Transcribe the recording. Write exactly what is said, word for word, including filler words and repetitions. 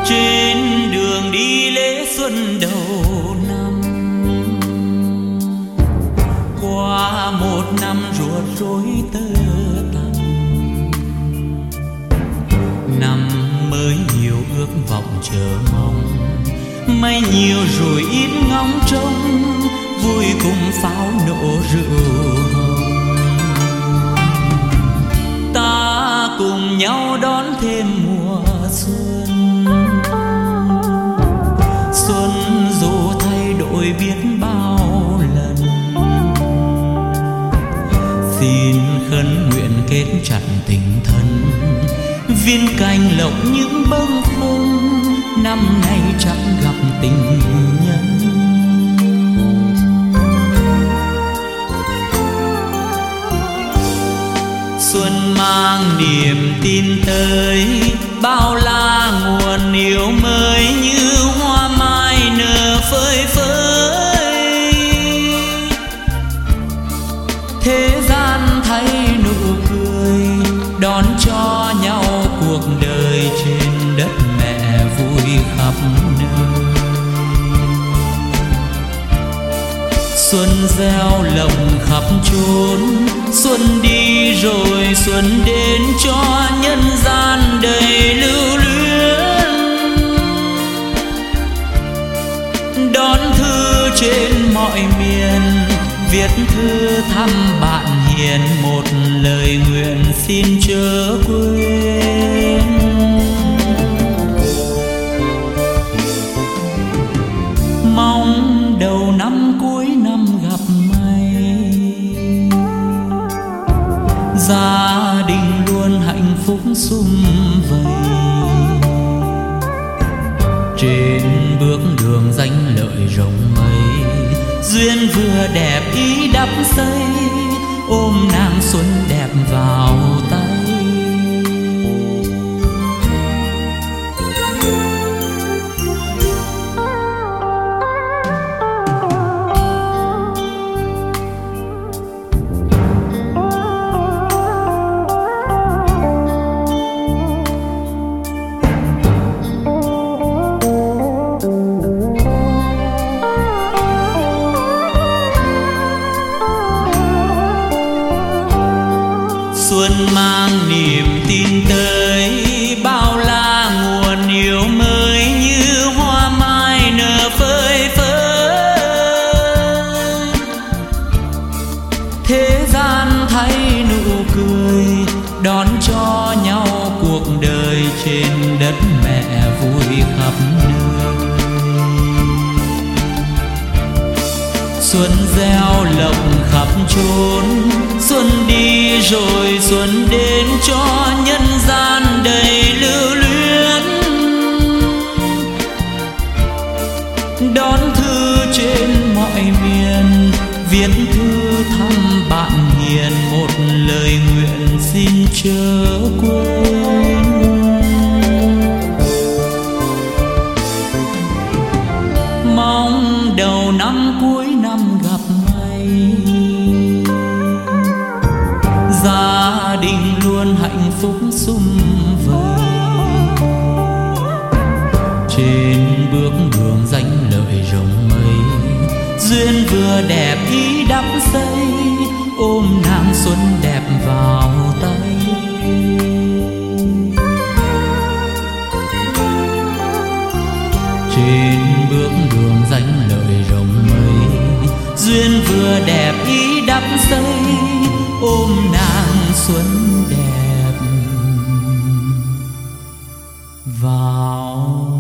trên đường đi lễ xuân đầu năm. Qua một năm ruột rối tơ tằm, năm mới nhiều ước vọng chờ mong, may nhiều rồi ít ngóng trông, vui cùng pháo nổ rượu hồng. Ta cùng nhau đón thêm mùa xuân, xuân dù thay đổi biết bao lần. Xin khấn nguyện kết chặt tình thân, viên cành lộc những bâng khuâng, năm nay chẳng gặp tình nhân. Xuân mang niềm tin tới, bao la nguồn yêu mới như hoa mai nở phơi phới. Thế gian thấy nụ cười, đón cho nhau cuộc đời trên đất mẹ vui khắp nơi. Xuân gieo lồng khắp chốn, xuân đi rồi xuân đến cho nhân gian đầy lưu luyến. Đón thư trên mọi miền, viết thư thăm bạn hiền, một lời nguyện xin chớ quên. Mong đầu năm cuối năm gặp may, gia đình luôn hạnh phúc sum vầy. Trên bước đường danh lợi rộng mây, duyên vừa đẹp ý đắp xây, ôm nàng xuân đẹp vào tay. Xuân mang niềm tin tới, bao la nguồn yêu mới như hoa mai nở phơi phới. Thế gian thấy nụ cười, đón cho nhau cuộc đời trên đất mẹ vui khắp nơi. Xuân gieo lộc khắp chốn, xuân đi rồi xuân đến cho nhân gian đầy lưu luyến. Đón thư trên mọi miền, viết thư thăm bạn hiền, một lời nguyện xin chớ quên. Mong đầu năm cuối năm gặp may, gia đình luôn hạnh phúc sum vầy. Trên bước đường danh lợi rộng mây, duyên vừa đẹp ý đắp xây, ôm nàng xuân đẹp vào tay. Trên bước đường danh lợi rộng mây, duyên vừa đẹp ý đắp xây, ôm nàng xuân đẹp vào